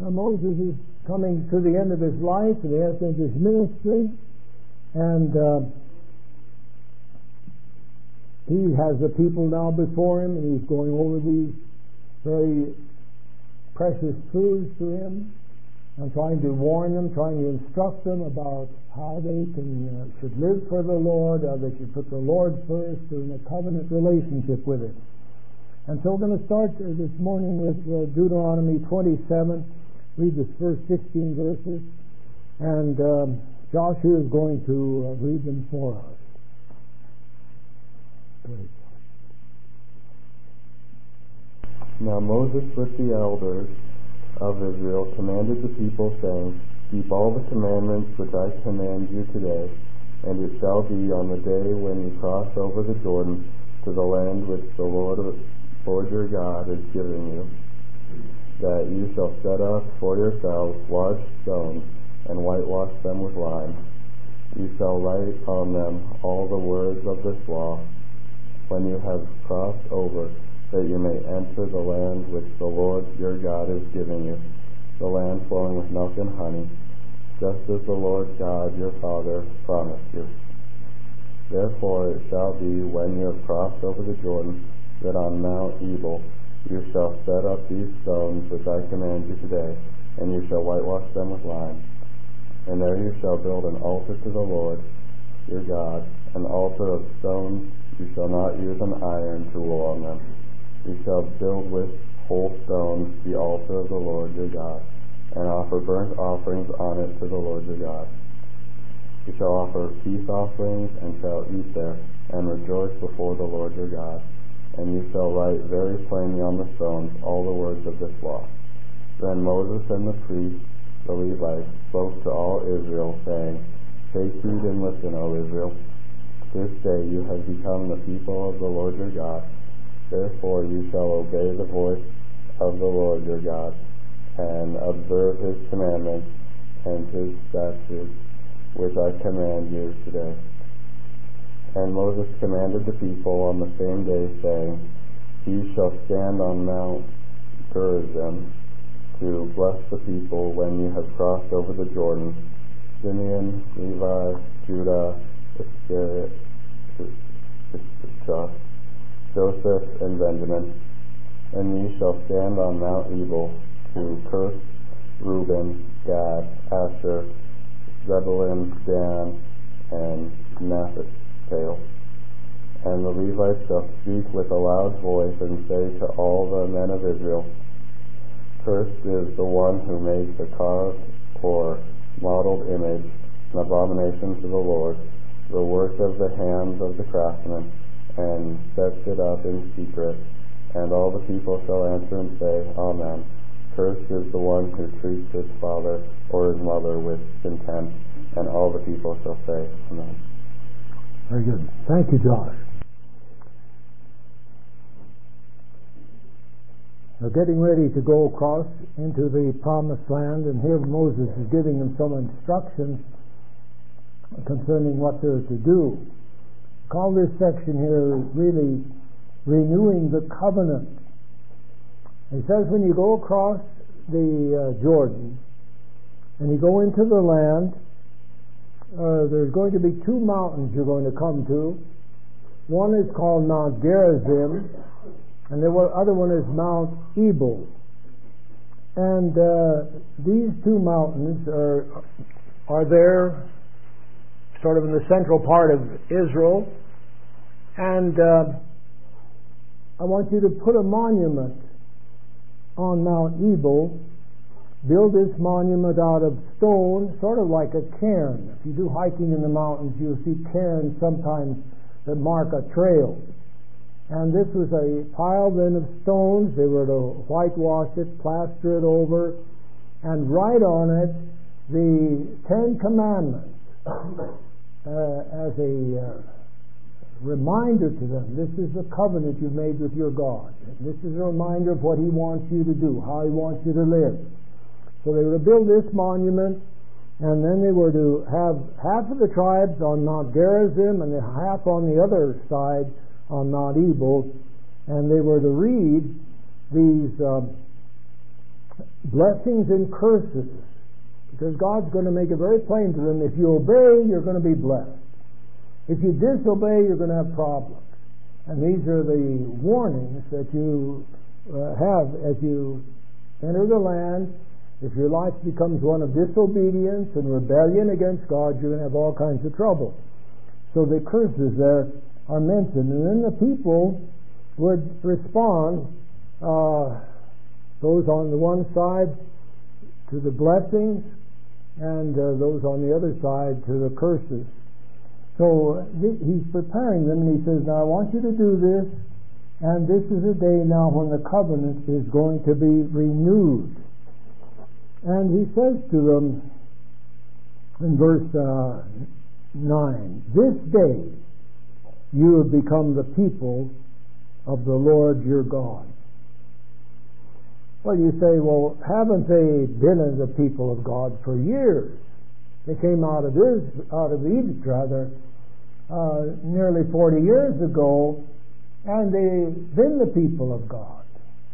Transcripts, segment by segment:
Moses is coming to the end of his life, and he has to end his ministry, and he has the people now before him, and he's going over these very precious truths to him, and trying to warn them, trying to instruct them about how they should live for the Lord, how they should put the Lord first in a covenant relationship with him. And so we're going to start this morning with Deuteronomy 27, read the first 16 verses, and Joshua is going to read them for us. Great. Now Moses with the elders of Israel commanded the people, saying, Keep all the commandments which I command you today, and it shall be on the day when you cross over the Jordan to the land which the Lord your God is giving you, that you shall set up for yourselves large stones and whitewash them with lime. You shall write on them all the words of this law when you have crossed over, that you may enter the land which the Lord your God is giving you, the land flowing with milk and honey, just as the Lord God your Father promised you. Therefore it shall be, when you have crossed over the Jordan, that on Mount Ebal you shall set up these stones which I command you today, and you shall whitewash them with lime. And there you shall build an altar to the Lord your God, an altar of stones. You shall not use an iron tool on them. You shall build with whole stones the altar of the Lord your God, and offer burnt offerings on it to the Lord your God. You shall offer peace offerings, and shall eat there, and rejoice before the Lord your God. And you shall write very plainly on the stones all the words of this law. Then Moses and the priests, the Levites, spoke to all Israel, saying, Take heed and listen, O Israel. This day you have become the people of the Lord your God. Therefore you shall obey the voice of the Lord your God, and observe his commandments and his statutes, which I command you today. And Moses commanded the people on the same day, saying, You shall stand on Mount Gerizim to bless the people when you have crossed over the Jordan, Simeon, Levi, Judah, Iscariot, Joseph, and Benjamin. And you shall stand on Mount Ebal to curse Reuben, Gad, Asher, Zebulun, Dan, and Naphtali. And the Levites shall speak with a loud voice, and say to all the men of Israel, Cursed is the one who makes a carved or modeled image, an abomination to the Lord, the work of the hands of the craftsman, and sets it up in secret. And all the people shall answer and say, Amen. Cursed is the one who treats his father or his mother with contempt. And all the people shall say, Amen. Very good. Thank you, Josh. We're getting ready to go across into the Promised Land, and here Moses is giving them some instructions concerning what they're to do. Call this section here really renewing the covenant. He says when you go across the Jordan and you go into the land, there's going to be two mountains you're going to come to. One is called Mount Gerizim, and the other one is Mount Ebal. And these two mountains are there sort of in the central part of Israel. And I want you to put a monument on Mount Ebal. Build this monument out of stone, sort of like a cairn. If you do hiking in the mountains, you'll see cairns sometimes that mark a trail. And this was a pile then of stones. They were to whitewash it, plaster it over, and write on it the Ten Commandments as a reminder to them. This is the covenant you've made with your God. This is a reminder of what He wants you to do, how He wants you to live. So they were to build this monument, and then they were to have half of the tribes on Mount Gerizim and half on the other side on Mount Ebal, and they were to read these blessings and curses, because God's going to make it very plain to them. If you obey, you're going to be blessed. If you disobey, you're going to have problems. And these are the warnings that you have as you enter the land. If your life becomes one of disobedience and rebellion against God, you're going to have all kinds of trouble. So the curses there are mentioned. And then the people would respond, those on the one side to the blessings, and those on the other side to the curses. So he's preparing them, and he says, now I want you to do this, and this is a day now when the covenant is going to be renewed. And he says to them in verse 9, this day you have become the people of the Lord your God. Well, you say, well, haven't they been the people of God for years? They came out of Egypt, nearly 40 years ago, and they've been the people of God.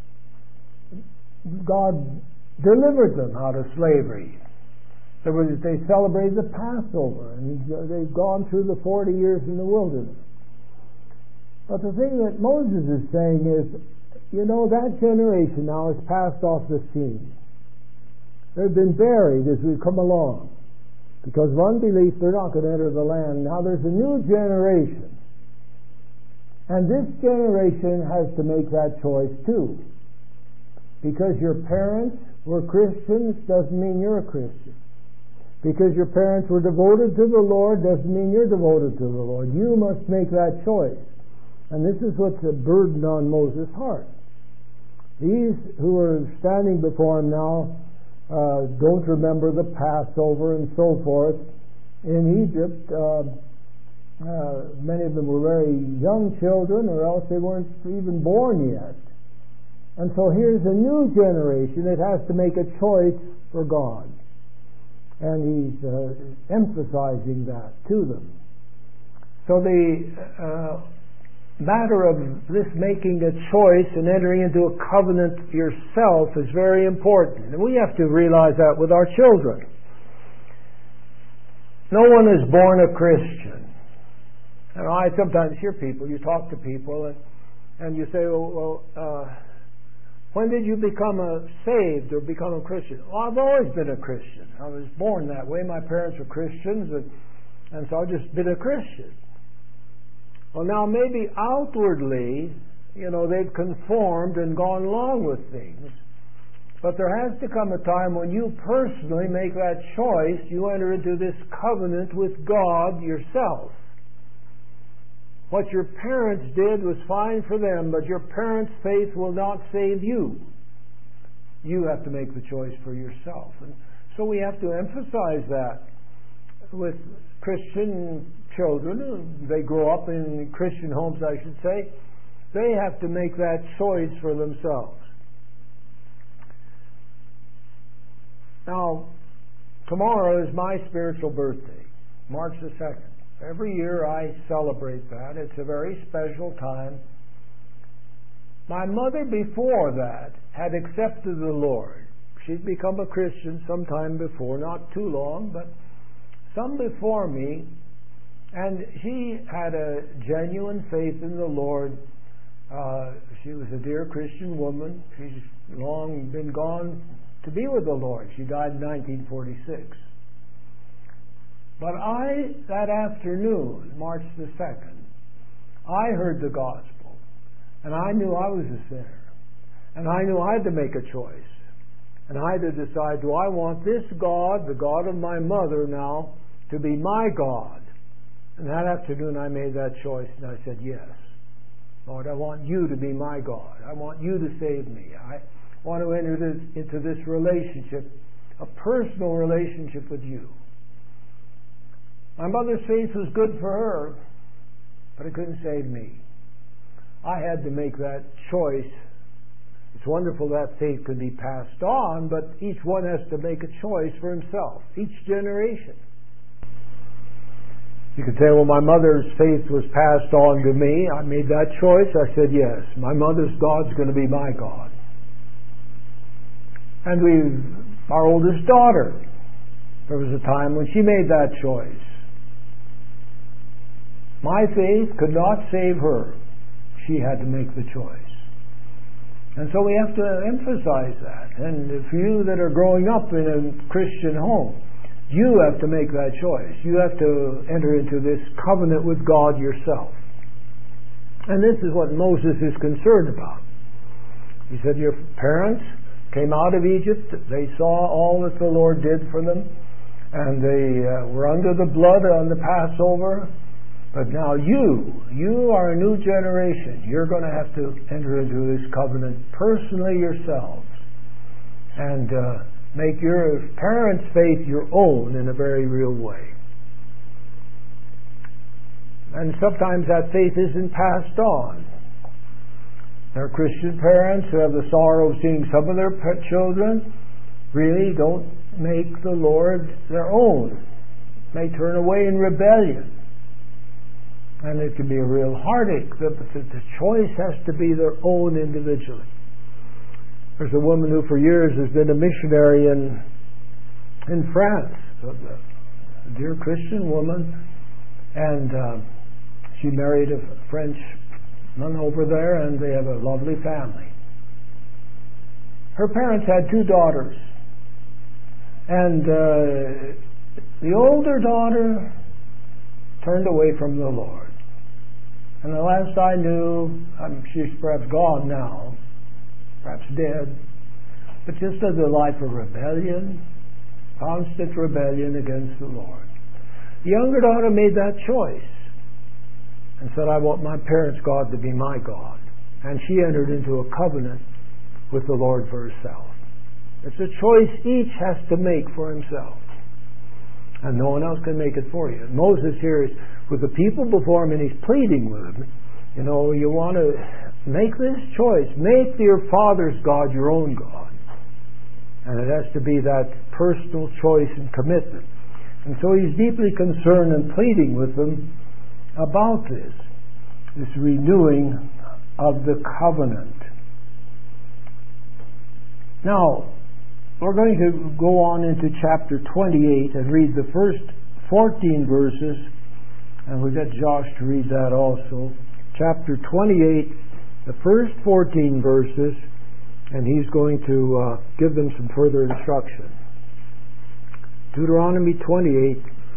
God delivered them out of slavery. They celebrated the Passover, and they've gone through the 40 years in the wilderness. But the thing that Moses is saying is, that generation now has passed off the scene. They've been buried as we've come along. Because of unbelief, they're not going to enter the land. Now there's a new generation. And this generation has to make that choice too. Because your parents were Christians doesn't mean you're a Christian. Because your parents were devoted to the Lord doesn't mean you're devoted to the Lord. You must make that choice. And this is what's a burden on Moses' heart. These who are standing before him now don't remember the Passover and so forth. In Egypt, many of them were very young children, or else they weren't even born yet. And so here's a new generation that has to make a choice for God. And he's emphasizing that to them. So the matter of this making a choice and entering into a covenant yourself is very important. And we have to realize that with our children. No one is born a Christian. And I sometimes hear people, you talk to people, and you say, when did you become saved or become a Christian? Well, I've always been a Christian. I was born that way. My parents were Christians, and so I've just been a Christian. Well, now maybe outwardly, they've conformed and gone along with things. But there has to come a time when you personally make that choice. You enter into this covenant with God yourself. What your parents did was fine for them, but your parents' faith will not save you. You have to make the choice for yourself. And so we have to emphasize that with Christian children. They grow up in Christian homes, I should say. They have to make that choice for themselves. Now, tomorrow is my spiritual birthday, March the 2nd. Every year I celebrate that. It's a very special time. My mother before that had accepted the Lord. She'd become a Christian sometime before, not too long, but some before me. And she had a genuine faith in the Lord. She was a dear Christian woman. She's long been gone to be with the Lord. She died in 1946. But that afternoon, March the 2nd, I heard the gospel. And I knew I was a sinner. And I knew I had to make a choice. And I had to decide, do I want this God, the God of my mother now, to be my God? And that afternoon I made that choice, and I said, yes. Lord, I want you to be my God. I want you to save me. I want to enter into this relationship, a personal relationship with you. My mother's faith was good for her, but it couldn't save me. I had to make that choice. It's wonderful that faith could be passed on, but each one has to make a choice for himself, each generation. You could say, well, my mother's faith was passed on to me. I made that choice. I said, yes, my mother's God's going to be my God. And our oldest daughter, there was a time when she made that choice. My faith could not save her. She had to make the choice. And so we have to emphasize that. And for you that are growing up in a Christian home, you have to make that choice. You have to enter into this covenant with God yourself. And this is what Moses is concerned about. He said, your parents came out of Egypt. They saw all that the Lord did for them. And they were under the blood on the Passover. But now you are a new generation. You're going to have to enter into this covenant personally yourselves. And make your parents' faith your own in a very real way. And sometimes that faith isn't passed on. There are Christian parents who have the sorrow of seeing some of their children really don't make the Lord their own. They turn away in rebellion. And it can be a real heartache. The choice has to be their own individually. There's a woman who for years has been a missionary in France. A dear Christian woman. And she married a Frenchman over there, and they have a lovely family. Her parents had 2 daughters. And the older daughter turned away from the Lord. And the last I knew, she's perhaps gone now, perhaps dead, but just as a life of rebellion, constant rebellion against the Lord. The younger daughter made that choice and said, I want my parents' God to be my God. And she entered into a covenant with the Lord for herself. It's a choice each has to make for himself. And no one else can make it for you. And Moses here is with the people before him, and he's pleading with them. You know, you want to make this choice. Make your father's God your own God. And it has to be that personal choice and commitment. And so he's deeply concerned and pleading with them about this renewing of the covenant. Now, we're going to go on into chapter 28 and read the first 14 verses, and we'll get Josh to read that also. Chapter 28, the first 14 verses, and he's going to give them some further instruction. Deuteronomy 28,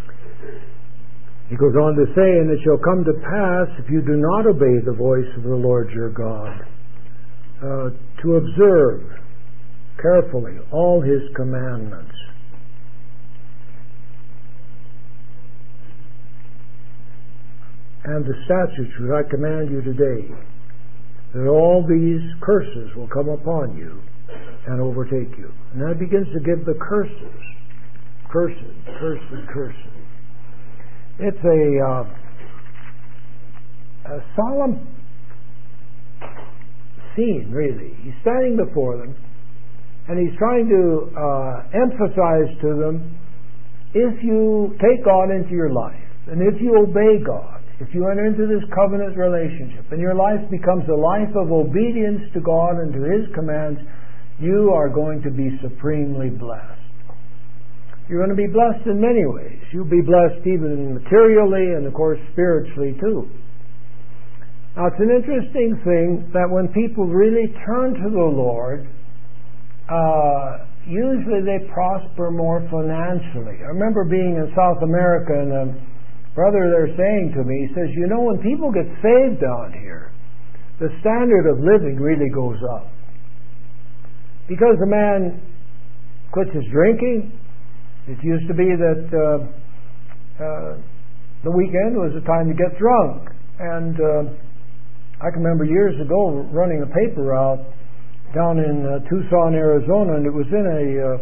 he goes on to say, and it shall come to pass, if you do not obey the voice of the Lord your God, to observe carefully all his commandments, and the statutes which I command you today, that all these curses will come upon you and overtake you. And then it begins to give the curses. Curses, curses, curses. It's a solemn scene, really. He's standing before them, and he's trying to emphasize to them, if you take God into your life, and if you obey God, if you enter into this covenant relationship, and your life becomes a life of obedience to God and to His commands, you are going to be supremely blessed. You're going to be blessed in many ways. You'll be blessed even materially and, of course, spiritually too. Now, it's an interesting thing that when people really turn to the Lord, usually they prosper more financially. I remember being in South America, and a brother there saying to me, he says, you know, when people get saved down here, the standard of living really goes up. Because a man quits his drinking. It used to be that the weekend was a time to get drunk. And I can remember years ago running a paper route down in Tucson, Arizona, and it was in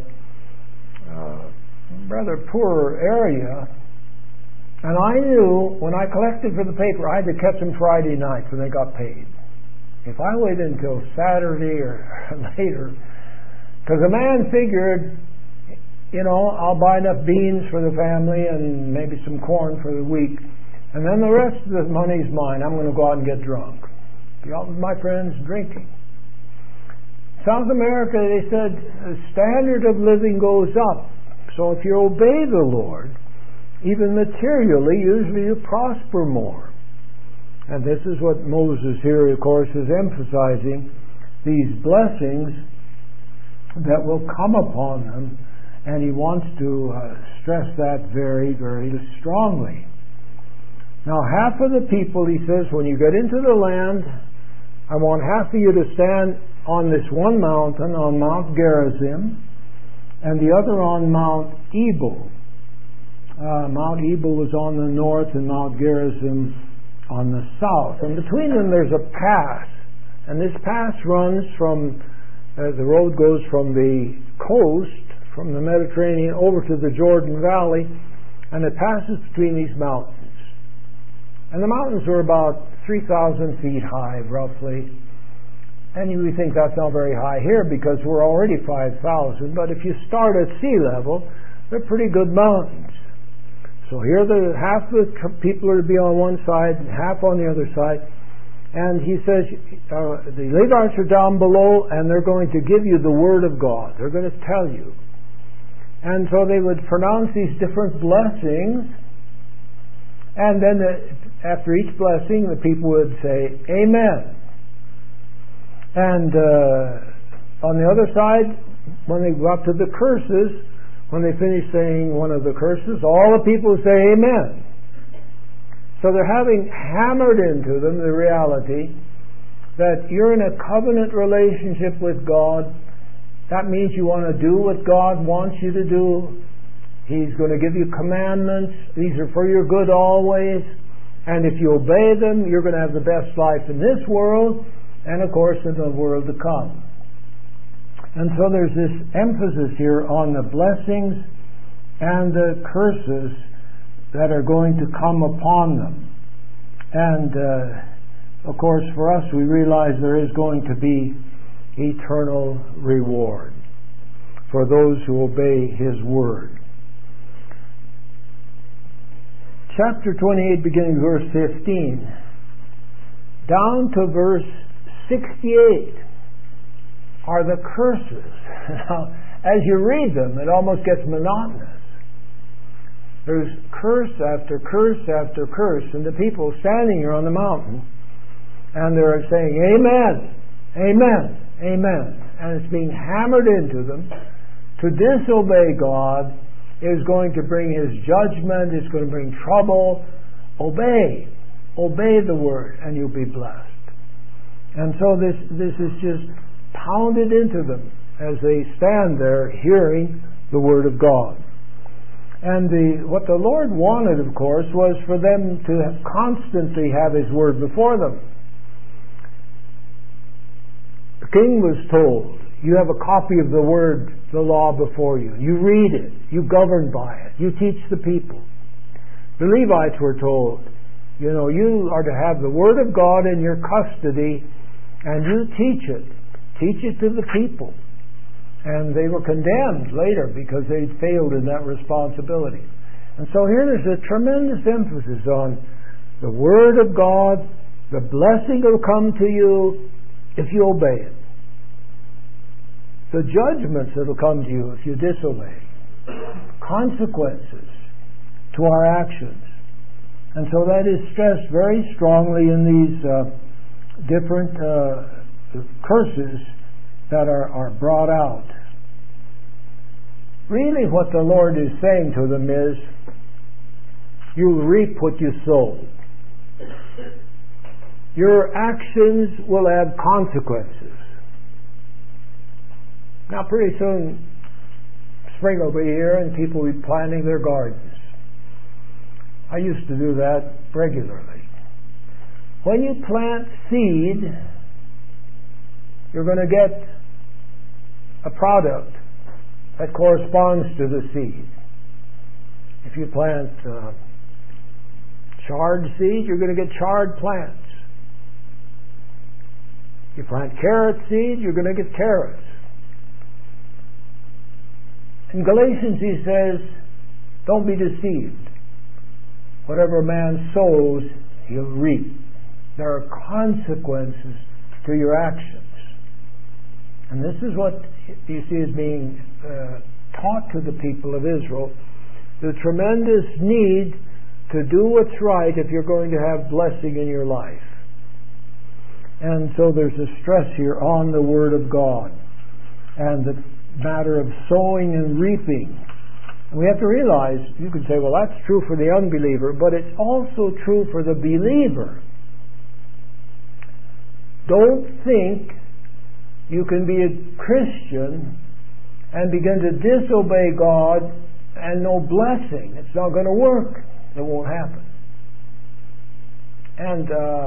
a rather poor area. And I knew when I collected for the paper, I had to catch them Friday nights when they got paid. If I waited until Saturday or later, because a man figured, you know, I'll buy enough beans for the family and maybe some corn for the week, and then the rest of the money's mine. I'm going to go out and get drunk. Be out with my friends drinking. South America, they said, the standard of living goes up. So if you obey the Lord, even materially, usually you prosper more. And this is what Moses here, of course, is emphasizing, these blessings that will come upon them, and he wants to stress that very, very strongly. Now, half of the people, he says, when you get into the land, I want half of you to stand on this one mountain, on Mount Gerizim, and the other on Mount Ebal. Mount Ebal was on the north and Mount Gerizim on the south. And between them there's a pass. And this pass runs from, the road goes from the coast, from the Mediterranean, over to the Jordan Valley, and it passes between these mountains. And the mountains are about 3,000 feet high, roughly. And you think that's not very high here because we're already 5,000. But if you start at sea level, they're pretty good mountains. So here, half the people are to be on one side and half on the other side. And he says, the Levites are down below, and they're going to give you the Word of God. They're going to tell you. And so they would pronounce these different blessings. And then after each blessing, the people would say, Amen. And on the other side, when they got to the curses, when they finished saying one of the curses, all the people would say Amen. So they're having hammered into them the reality that you're in a covenant relationship with God. That means you want to do what God wants you to do. He's going to give you commandments. These are for your good always. And if you obey them, you're going to have the best life in this world and, of course, in the world to come. And so there's this emphasis here on the blessings and the curses that are going to come upon them. And, of course, for us, we realize there is going to be eternal reward for those who obey His Word. Chapter 28, beginning verse 15, down to verse 68 are the curses. Now, as you read them, it almost gets monotonous. There's curse after curse after curse, and the people standing here on the mountain, and they're saying, Amen, Amen, Amen. And it's being hammered into them. To disobey God is going to bring His judgment, it's going to bring trouble. Obey the Word, and you'll be blessed. And so this is just pounded into them as they stand there hearing the Word of God. And what the Lord wanted, of course, was for them to constantly have His Word before them. The king was told, you have a copy of the Word, the law before you. You read it. You govern by it. You teach the people. The Levites were told, you are to have the Word of God in your custody, and you teach it. Teach it to the people. And they were condemned later because they failed in that responsibility. And so here there's a tremendous emphasis on the Word of God. The blessing will come to you if you obey it. The judgments that will come to you if you disobey. Consequences to our actions. And so that is stressed very strongly in these different curses that are brought out. Really what the Lord is saying to them is, you'll reap what you sow. Your actions will have consequences. Now pretty soon spring will be here and people will be planting their gardens. I used to do that regularly. When you plant seed, you're going to get a product that corresponds to the seed. If you plant chard seed, you're going to get chard plants. If you plant carrot seed, you're going to get carrots. In Galatians he says, don't be deceived. Whatever a man sows, he'll reap. There are consequences to your actions. And this is what you see is being taught to the people of Israel. The tremendous need to do what's right if you're going to have blessing in your life. And so there's a stress here on the Word of God and the matter of sowing and reaping. And we have to realize, you can say, well, that's true for the unbeliever, but it's also true for the believer. Don't think you can be a Christian and begin to disobey God and no blessing. It's not going to work. It won't happen. And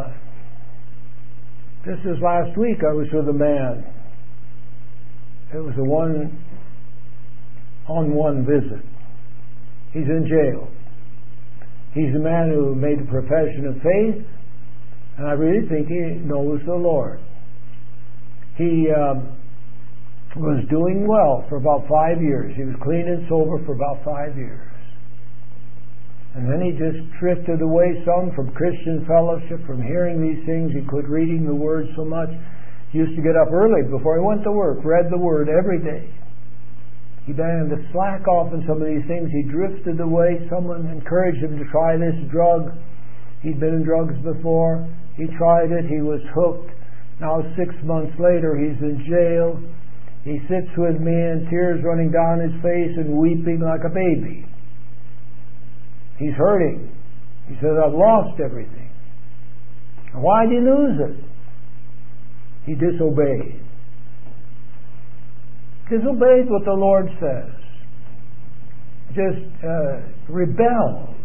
just this last week I was with a man. It was a one-on-one visit. He's in jail. He's a man who made a profession of faith, and I really think he knows the Lord. He was doing well for about 5 years. He was clean and sober for about 5 years. And then he just drifted away some from Christian fellowship, from hearing these things. He quit reading the Word so much. He used to get up early before he went to work, read the Word every day. He began to slack off in some of these things. He drifted away. Someone encouraged him to try this drug. He'd been in drugs before. He tried it. He was hooked. Now 6 months later, he's in jail. He sits with me and tears running down his face and weeping like a baby. He's hurting. He says, I've lost everything. Why did he lose it? He disobeyed. Disobeyed what the Lord says. Just rebelled.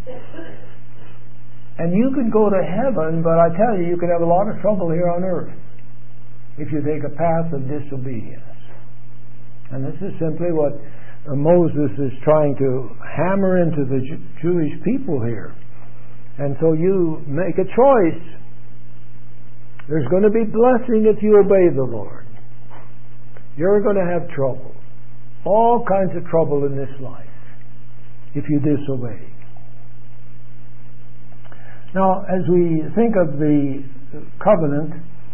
And you can go to heaven, but I tell you can have a lot of trouble here on earth if you take a path of disobedience. And this is simply what Moses is trying to hammer into the Jewish people here. And so you make a choice. There's going to be blessing if you obey the Lord. You're going to have trouble. All kinds of trouble in this life if you disobey. Now, as we think of the covenant,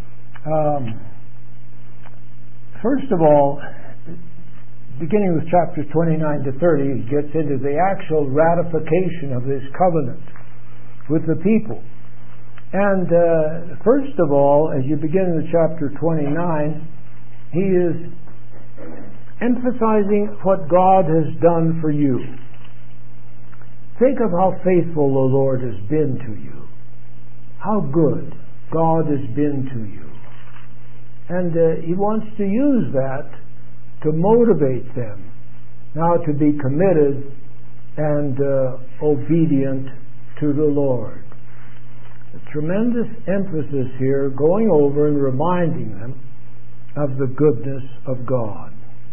first of all, beginning with chapters 29 to 30, it gets into the actual ratification of this covenant with the people. And first of all, as you begin with chapter 29, he is emphasizing what God has done for you. Think of how faithful the Lord has been to you. How good God has been to you. And he wants to use that to motivate them now to be committed and obedient to the Lord. A tremendous emphasis here going over and reminding them of the goodness of God.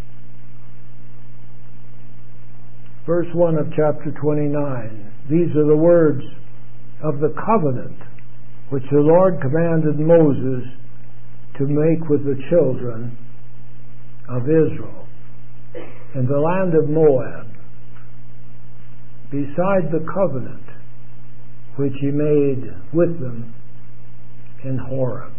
Verse 1 of chapter 29. These are the words of the covenant which the Lord commanded Moses to make with the children of Israel in the land of Moab, beside the covenant which he made with them in Horeb.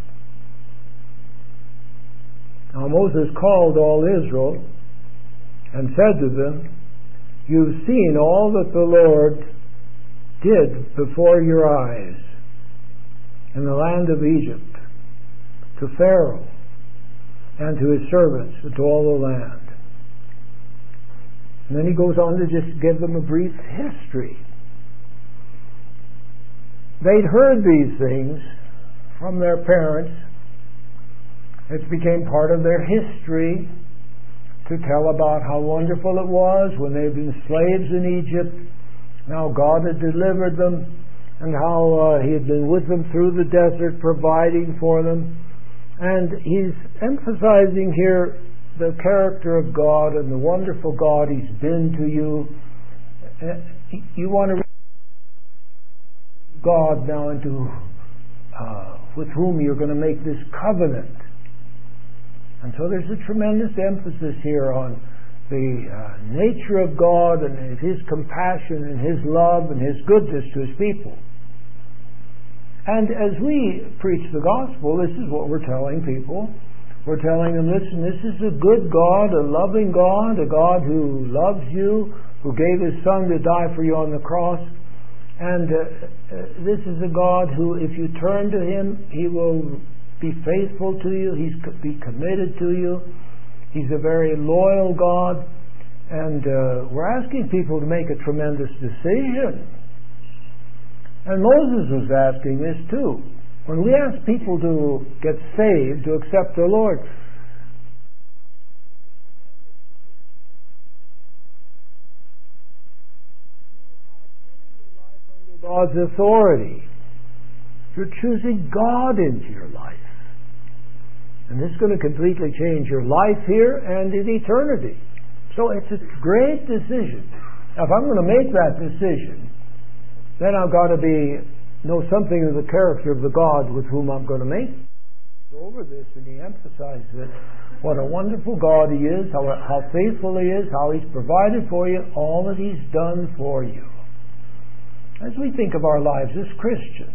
Now Moses called all Israel and said to them, You've seen all that the Lord did before your eyes in the land of Egypt, to Pharaoh and to his servants, and to all the land. And then he goes on to just give them a brief history. They'd heard these things from their parents. It became part of their history to tell about how wonderful it was when they'd been slaves in Egypt, and how God had delivered them, and how he had been with them through the desert, providing for them. And he's emphasizing here the character of God and the wonderful God he's been to you. You want to read God now into with whom you're going to make this covenant. And so there's a tremendous emphasis here on the nature of God and his compassion and his love and his goodness to his people. And as we preach the gospel, this is what we're telling people. We're telling them, listen, this is a good God, a loving God, a God who loves you, who gave His Son to die for you on the cross. And this is a God who, if you turn to Him, He will be faithful to you. He's be committed to you. He's a very loyal God. And we're asking people to make a tremendous decision. And Moses was asking this too. When we ask people to get saved, to accept the Lord, God's authority. You're choosing God into your life. And this is going to completely change your life here and in eternity. So it's a great decision. Now, if I'm going to make that decision, then I've got to know something of the character of the God with whom I'm going to make it. Over this, and he emphasized it, what a wonderful God He is, how faithful He is, how He's provided for you, all that He's done for you. As we think of our lives as Christians,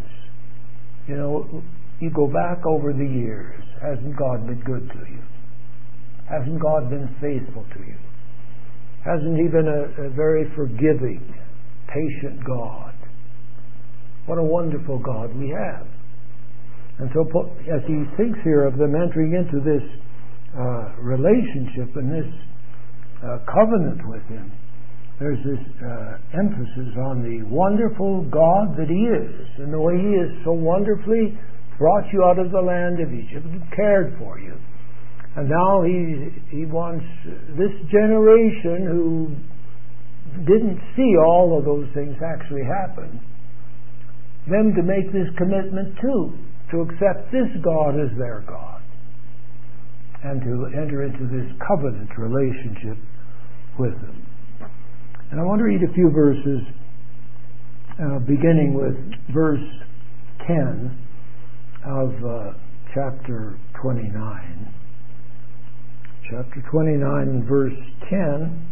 you go back over the years. Hasn't God been good to you? Hasn't God been faithful to you? Hasn't He been a very forgiving, patient God? What a wonderful God we have. And so as he thinks here of them entering into this relationship and this covenant with Him, there's this emphasis on the wonderful God that He is, and the way He has so wonderfully brought you out of the land of Egypt and cared for you. And now He wants this generation who didn't see all of those things actually happen, them to make this commitment too, to accept this God as their God, and to enter into this covenant relationship with Him. And I want to read a few verses, beginning with verse 10 of chapter 29. Chapter 29 and verse 10.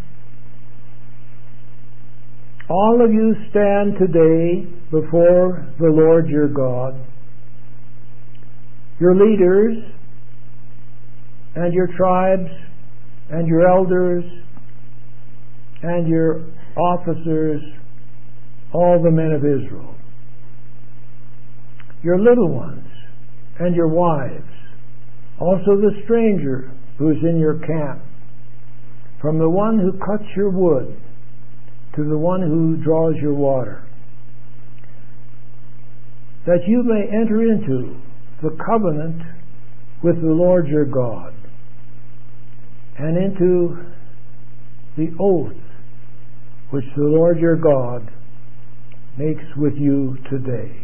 All of you stand today before the Lord your God, your leaders and your tribes and your elders and your officers, all the men of Israel, your little ones and your wives, also the stranger who is in your camp, from the one who cuts your wood to the one who draws your water, that you may enter into the covenant with the Lord your God, and into the oath which the Lord your God makes with you today.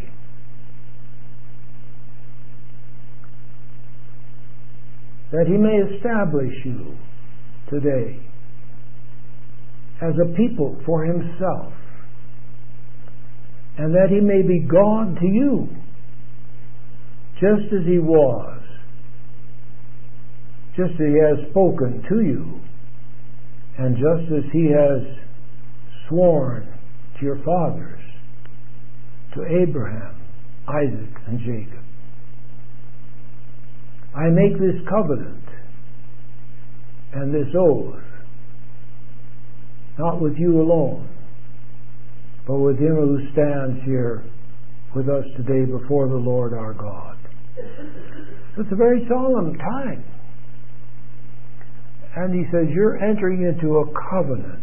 That He may establish you today as a people for Himself, and that He may be God to you, just as He was, just as He has spoken to you, and just as He has sworn to your fathers, to Abraham, Isaac, and Jacob. I make this covenant and this oath, not with you alone, but with Him who stands here with us today before the Lord our God. So it's a very solemn time. And He says, you're entering into a covenant.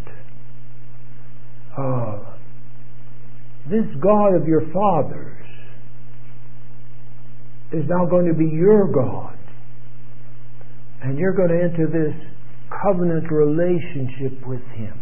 This God of your fathers is now going to be your God. And you're going to enter this covenant relationship with Him,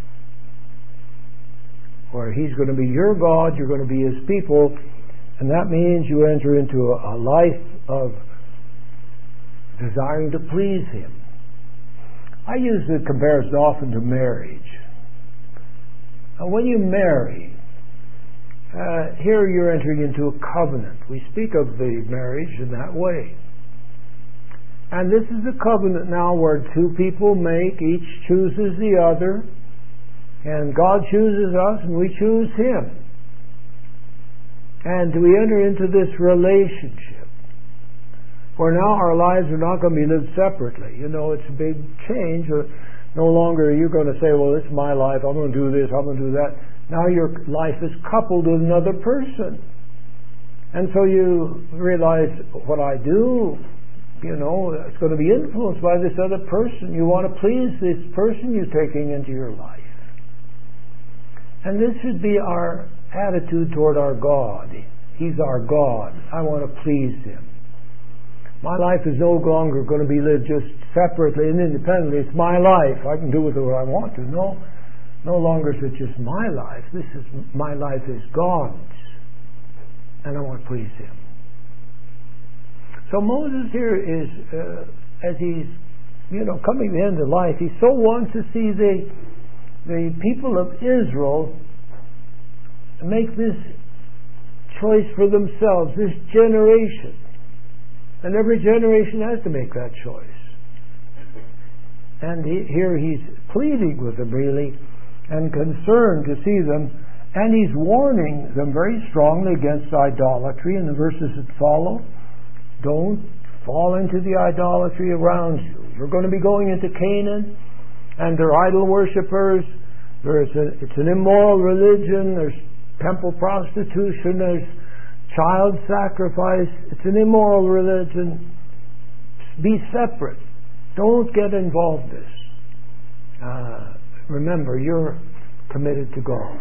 where He's going to be your God, you're going to be His people, and that means you enter into a life of desiring to please Him. I use the comparison often to marriage. Now, when you marry, here you're entering into a covenant. We speak of the marriage in that way. And this is a covenant now where two people make, each chooses the other, and God chooses us and we choose Him. And we enter into this relationship. For now our lives are not going to be lived separately. You know, it's a big change. No longer are you going to say, well, this is my life, I'm going to do this, I'm going to do that. Now your life is coupled with another person. And so you realize what I do, you know, it's going to be influenced by this other person. You want to please this person you're taking into your life. And this should be our attitude toward our God. He's our God. I want to please Him. My life is no longer going to be lived just separately and independently. It's my life. I can do with it what I want to. No longer is it just my life. My life is God's. And I want to please Him. So Moses here is, as he's, coming to the end of life, he so wants to see the people of Israel make this choice for themselves, this generation. And every generation has to make that choice. And here he's pleading with them, really, and concerned to see them. And he's warning them very strongly against idolatry in the verses that follow. Don't fall into the idolatry around you. You're going to be going into Canaan, and they're idol worshippers. It's an immoral religion. There's temple prostitution. There's child sacrifice. It's an immoral religion. Be separate. Don't get involved in this. Remember, you're committed to God.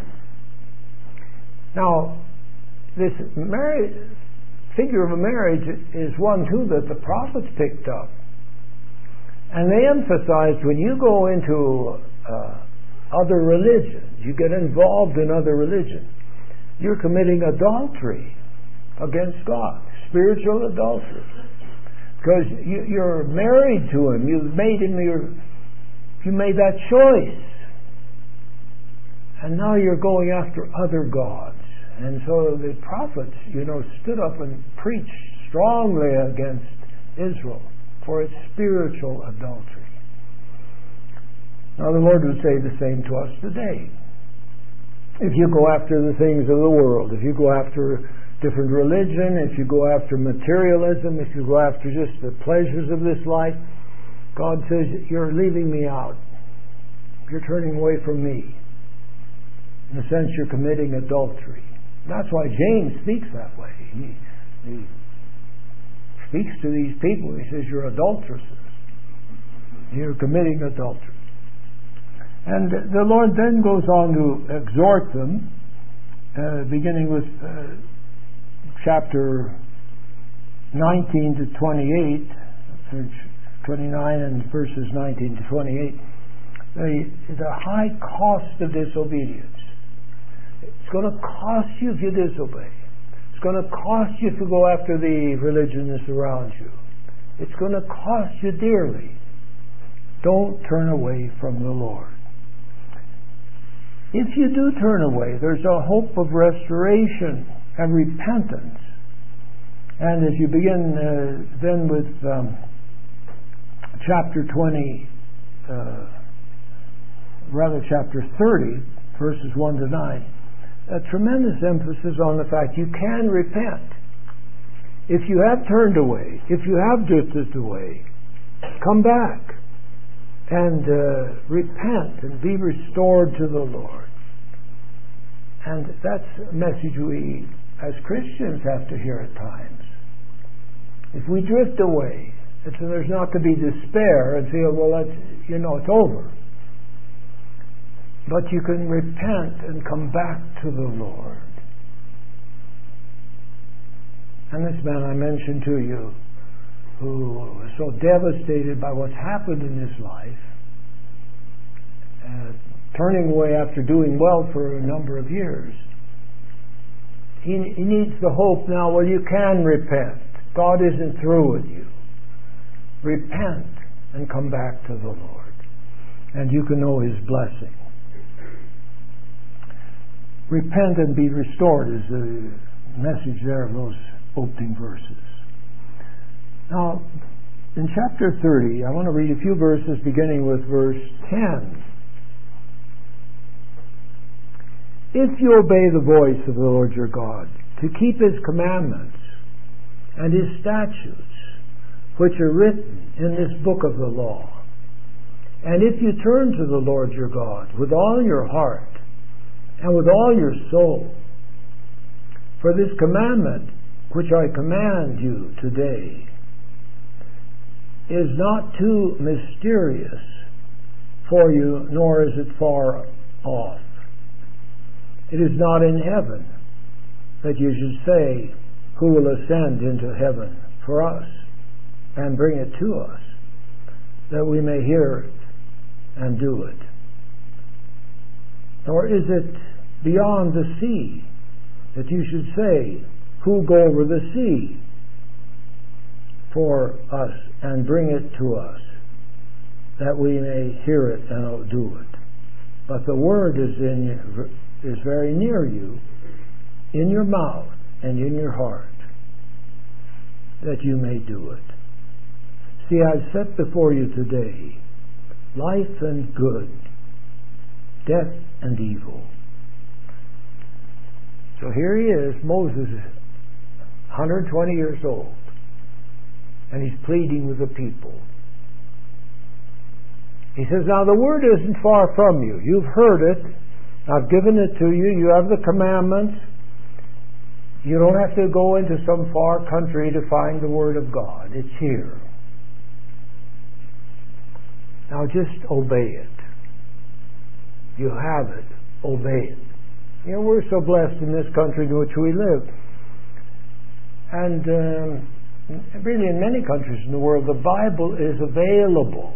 Now, this figure of a marriage is one, too, that the prophets picked up. And they emphasized when you go into other religions, you get involved in other religions, you're committing adultery against God, spiritual adultery. Because you're married to Him, you made that choice. And now you're going after other gods. And so the prophets, stood up and preached strongly against Israel for its spiritual adultery. Now the Lord would say the same to us today. If you go after the things of the world, if you go after different religion, if you go after materialism, if you go after just the pleasures of this life, God says, you're leaving me out. You're turning away from me. In a sense, you're committing adultery. That's why James speaks that way. He speaks to these people. He says, you're adulteresses. You're committing adultery. And the Lord then goes on to exhort them, beginning with chapter 19 to 28, 29 and verses 19 to 28, the high cost of disobedience. It's going to cost you if you disobey. It's going to cost you if you go after the religion that's around you. It's going to cost you dearly. Don't turn away from the Lord. If you do turn away, there's a hope of restoration and repentance. And as you begin then with chapter 30, verses 1 to 9, a tremendous emphasis on the fact you can repent. If you have turned away, if you have drifted away, come back and repent and be restored to the Lord. And that's a message we as Christians have to hear at times. If we drift away, there's not to be despair and feel, well, that's, it's over. But you can repent and come back to the Lord. And this man I mentioned to you, who was so devastated by what's happened in his life, turning away after doing well for a number of years, he needs the hope now, well, you can repent. God isn't through with you. Repent and come back to the Lord. And you can know His blessing. Repent and be restored is the message there of those opening verses. Now, in chapter 30, I want to read a few verses beginning with verse 10. If you obey the voice of the Lord your God, to keep His commandments and His statutes, which are written in this book of the law. And if you turn to the Lord your God with all your heart and with all your soul, for this commandment which I command you today is not too mysterious for you, nor is it far off. It is not in heaven that you should say, who will ascend into heaven for us and bring it to us, that we may hear it and do it. Nor is it beyond the sea that you should say, who go over the sea for us and bring it to us, that we may hear it and do it. But the word is very near you, in your mouth and in your heart, that you may do it. See, I've set before you today life and good, death and evil. So here he is, Moses, 120 years old, and he's pleading with the people. He says, now the word isn't far from you. You've heard it. I've given it to you. You have the commandments. You don't have to go into some far country to find the word of God. It's here. Now just obey it. You have it. Obey it. You know, we're so blessed in this country in which we live. And really in many countries in the world, the Bible is available.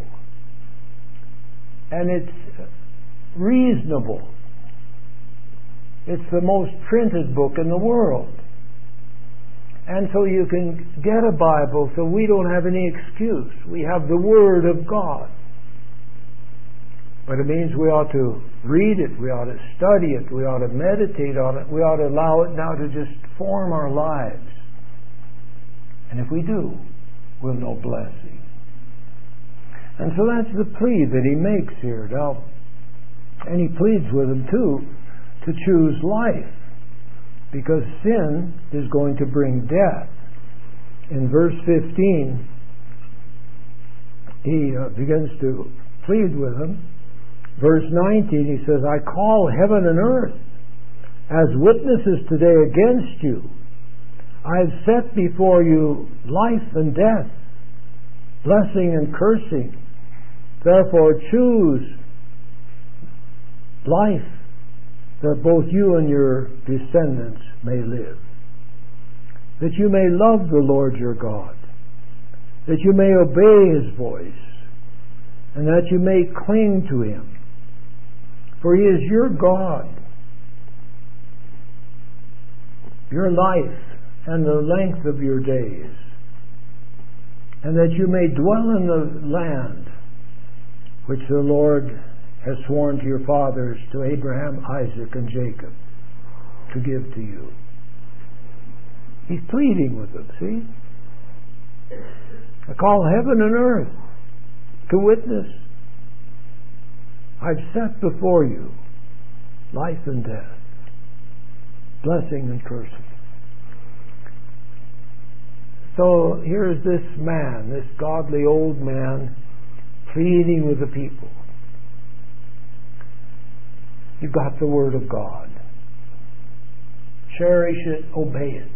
And it's reasonable. It's the most printed book in the world. And so you can get a Bible, so we don't have any excuse. We have the Word of God. But it means we ought to read it, we ought to study it, we ought to meditate on it, we ought to allow it now to just form our lives. And if we do, we'll know blessing. And so that's the plea that he makes here. Now, and he pleads with them too to choose life, because sin is going to bring death. In verse 15, he begins to plead with them. Verse 19, he says, I call heaven and earth as witnesses today against you. I have set before you life and death, blessing and cursing. Therefore choose life, that both you and your descendants may live, that you may love the Lord your God, that you may obey his voice, and that you may cling to him. For he is your God, your life, and the length of your days, and that you may dwell in the land which the Lord has sworn to your fathers, to Abraham, Isaac, and Jacob, to give to you. He's pleading with them, see? I call heaven and earth to witness. I've set before you life and death, blessing and cursing. So here is this man, this godly old man, pleading with the people. You've got the Word of God. Cherish it, obey it.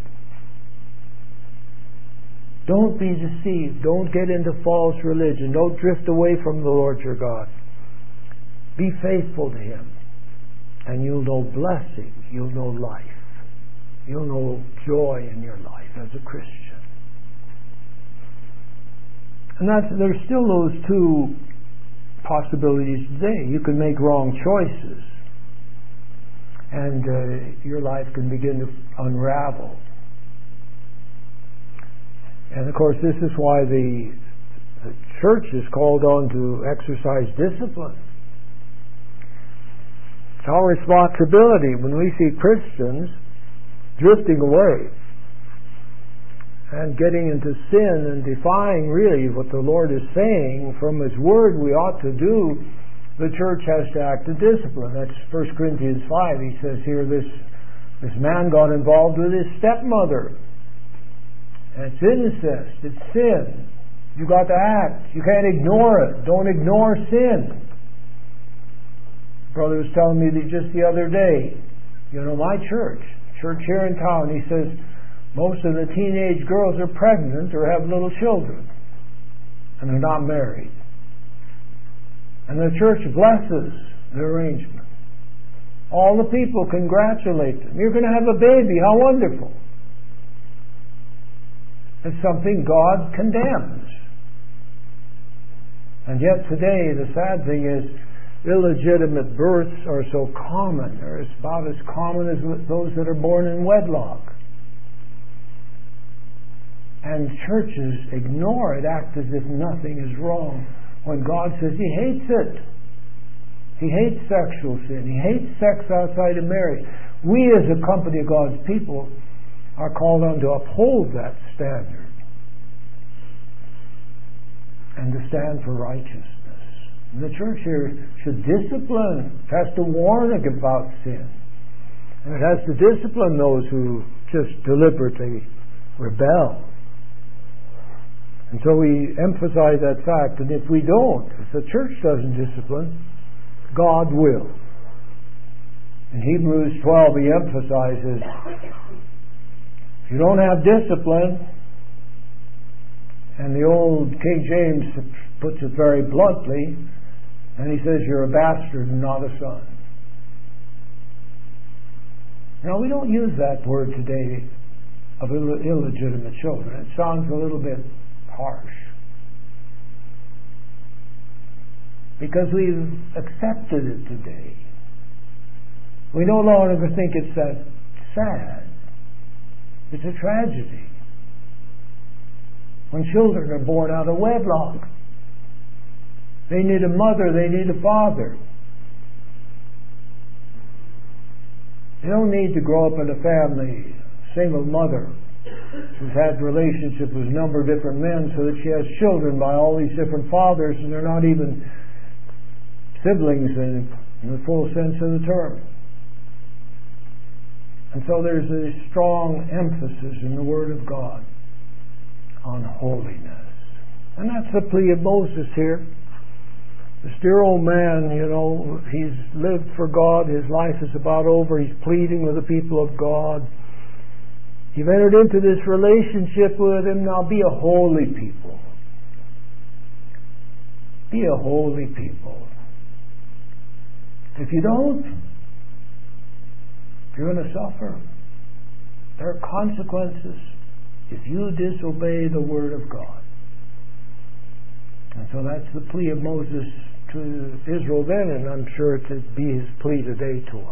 Don't be deceived. Don't get into false religion. Don't drift away from the Lord your God. Be faithful to him, and you'll know blessing. You'll know life. You'll know joy in your life as a Christian. And there's still those two possibilities today. You can make wrong choices, and your life can begin to unravel. And of course, this is why the church is called on to exercise discipline. It's our responsibility when we see Christians drifting away and getting into sin and defying really what the Lord is saying from His Word we ought to do. The church has to act in discipline. That's 1 Corinthians 5. He says here, this man got involved with his stepmother. And it's incest. It's sin. You got to act. You can't ignore it. Don't ignore sin. Brother was telling me that just the other day, my church here in town, he says most of the teenage girls are pregnant or have little children, and they're not married. And the church blesses the arrangement. All the people congratulate them. You're going to have a baby. How wonderful. It's something God condemns. And yet today, the sad thing is, illegitimate births are so common. They're about as common as those that are born in wedlock. And churches ignore it, act as if nothing is wrong, when God says He hates it. He hates sexual sin. He hates sex outside of marriage. We as a company of God's people are called on to uphold that standard and to stand for righteousness. The church here should discipline. It has to warn about sin. And it has to discipline those who just deliberately rebel. And so we emphasize that fact. And if we don't, if the church doesn't discipline, God will. In Hebrews 12 he emphasizes, if you don't have discipline, and the old King James puts it very bluntly, and he says you're a bastard and not a son. Now we don't use that word today of illegitimate children. It sounds a little bit harsh. Because we've accepted it today. We no longer think it's that sad. It's a tragedy. When children are born out of wedlock, they need a mother, they need a father. They don't need to grow up in a family, single mother who's had relationship with a number of different men so that she has children by all these different fathers, and they're not even siblings in the full sense of the term. And so there's a strong emphasis in the Word of God on holiness. And that's the plea of Moses here. This dear old man, he's lived for God. His life is about over. He's pleading with the people of God. You've entered into this relationship with Him. Now be a holy people. Be a holy people. If you don't, you're going to suffer. There are consequences if you disobey the Word of God. And so that's the plea of Moses to Israel then, and I'm sure it would be his plea today to us.